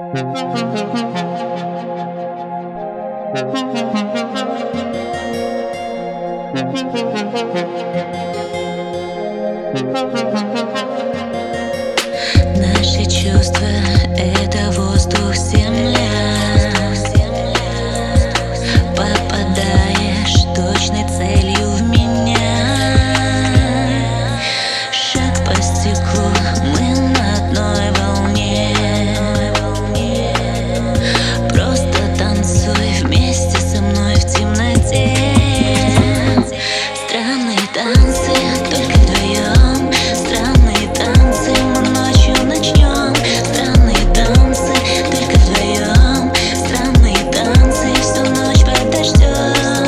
Наши чувства — это воздух, земля. Попадаешь точной целью в меня. Шаг по стеклу, мы на одной волне. Просто танцуй вместе со мной в темноте. Странные танцы, только вдвоем. Странные танцы, мы ночью начнем. Странные танцы, только вдвоем. Странные танцы, всю ночь подождем.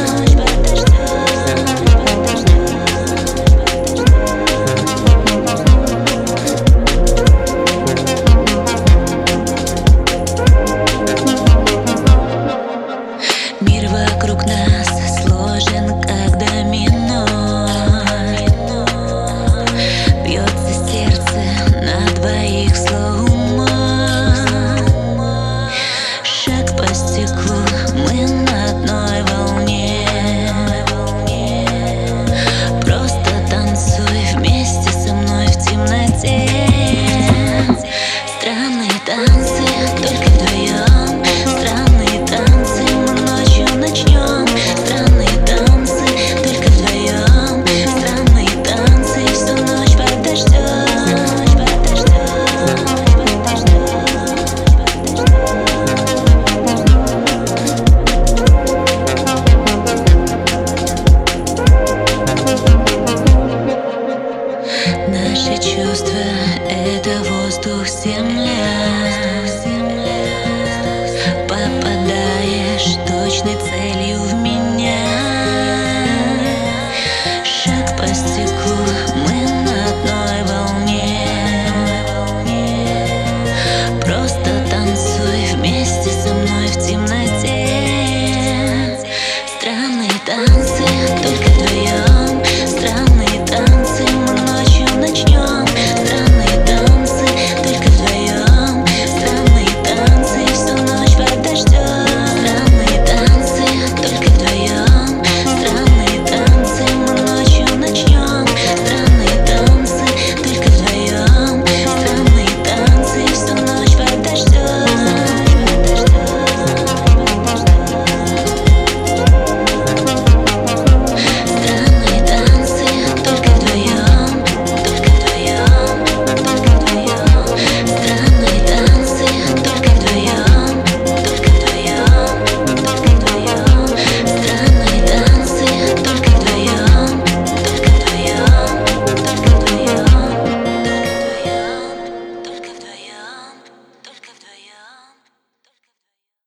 Мир вокруг нас сложен, как домино. Бьется сердце на двоих слоумо. Шаг по стеклу, мы на одной волне. Просто танцуй вместе со мной в темноте. Странные танцы, только вдвоем. Странные